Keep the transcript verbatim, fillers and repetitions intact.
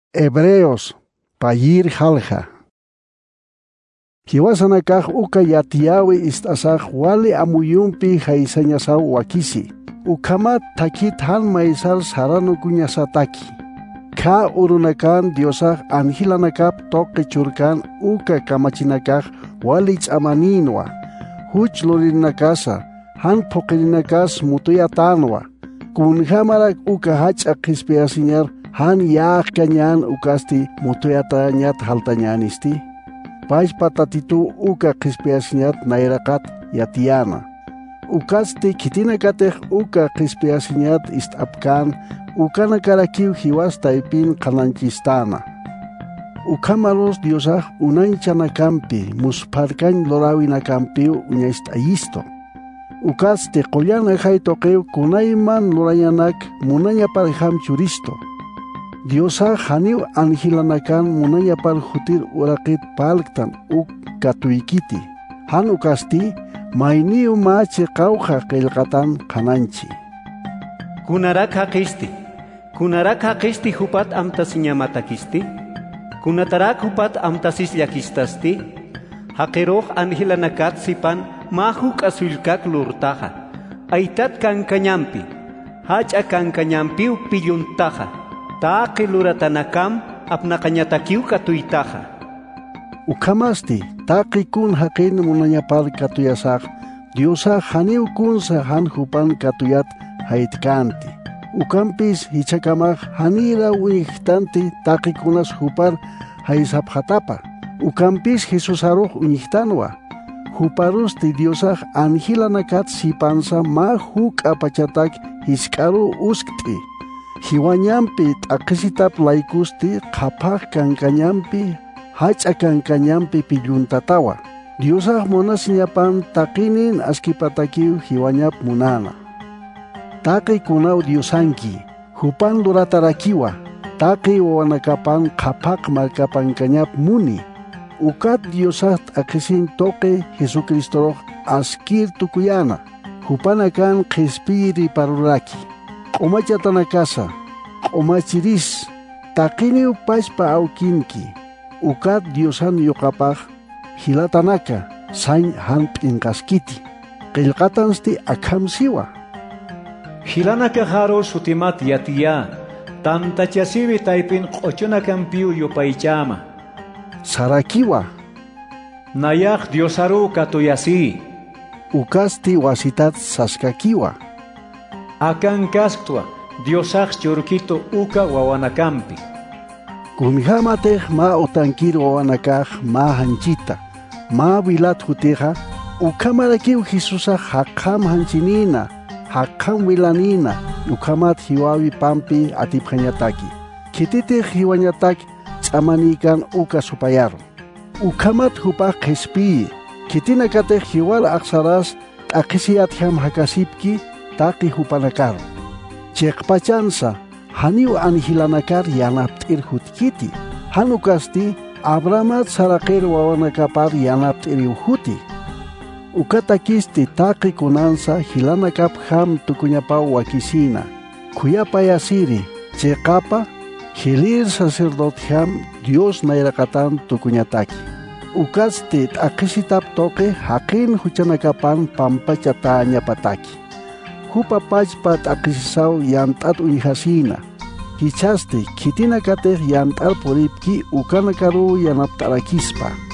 Hebreos, payir halja. Kiwasanakaj uka yatiawi istasaj wali amuyumpi jaisañasau wakisi. Ukama takit han maisal sarano kuñasataki. Ka urunakan diosaj angilanakap toque churkan uka kamachinakaj wali chamaninwa. Huch lorinakasa han pokerinakas mutuyatanwa. Kun hamarak uka hach akispiasiñar han yaak kanyan ukasti mutuyatañat haltañanisti. Pais patatitu uka kispiasiñat nairakat yatiana. Ukasti kitinakatej uka kispiasiñat istapkan ukana karakiw hiwasta ipin kananchistana. Ukamalos diosaj unanchanacampi musparkan lorawinakampiw uñaistayisto. Ukasti qollana haytoqew kunayman lurayanak munaña parham churisto. Diosa haniw anjilanakan munaña par hutir uraqit palktan uk katuykiti. Han ukasti mayniw machi qawqa qillqatan qananchi. Kunarak haqisti, kunarak haqisti hupat amtasiñamatakisti, kunatarak hupat amtasisllakistasti, haqiruq anjilanakat sipan mahuk asulkak lurtaja, aitat kankañampi, hacha kankañampiw pilluntaja, taaqi luratanakam apnaqañatakiw katuytaja. Ukamasti taqi kun haqin munañapar katuyasaq, diosa haniw kunsa han hupan katuyat haitkanti. Ukampis hichakamaj hanira uñiqtanti taqi kunas hupar haisaphatapa. Ukampis Jesusaruq uñiqtanwa. Huparusti diosaj anjilanakat sipansa ma huk apachatak hiskaru uskti. Hiwañampi t'aqisitap laykusti qhapaq kankañampi hacha kankañampi pilluntatawa. Diosaj munasiñapan taqinin askipatakiw hiwañap munana. Taqi kunaw diosanki, hupan luratarakiwa, taqi wawanakapan qhapaq markapankañap muni. Ukat diosaj t'aqisin toque Jesucristo askir tukuyana. Hupanakan qhispiri paruraki. Q'umachatanakasa, q'umachiris, taqiniw pashpa awkinki. Ukat diosan yuqapaq hilatanaka sañ han p'inqaskiti. Qillqatansti akhamsiwa. Hilanaka haro sutimat yatiya, tamtachasibi taipin q'uchunakampiw yupaychama. Sarakiwa. Nayaq diosaru katuyasi. Ukasti wasitat saskakiwa. Akan kasktua diosaq churkito uka wawanakampi. Kunhamatej ma otankir wawanakaj ma hanchita, ma wilat huteja, ukamarakiw Jesusaj haqqam hanchinina, haqqam wilanina, ukamat hiwawi pampi atiphañataki. Kititej hiwañatak tz'amanikan uka supayaro. Ukamat hupaq qhispii, kitinakatej hiwal aqsaras t'aqisiyatjam hakasipki taqi hupanakar. Cheqpachansa, haniw anjilanakar yanapt'ir hutkiti. Hanukasti Abramat saraqir wawanakapar yanapt'ir huti. Ukatakisti taqi kunansa hilanakap ham tukuñapaw wakisina. Kuyapayasiri, cheqapa, hilir sacerdote ham Dios nairaqatan tukuñataki. Ukasti t'aqisitap toque haqin huchanakapan pampachatañapataki. Hupa pachpa t'aqisisaw yant'at uñihasina. Hichasti kitinakatej yant'al puripki ukanakaru yanapt'arakispa.